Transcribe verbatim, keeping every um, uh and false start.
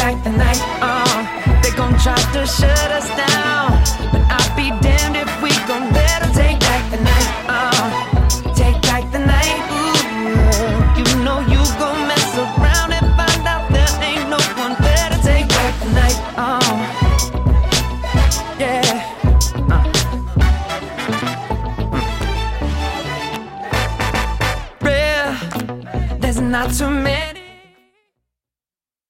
back the night. Uh, they gon' try to shut us down, but I'll be damned if we gon' let them take back the night. Uh, take back the night. Ooh, you know you gon' mess around and find out there ain't no one there to take back the night. Uh, yeah. Uh. Real, there's not too many.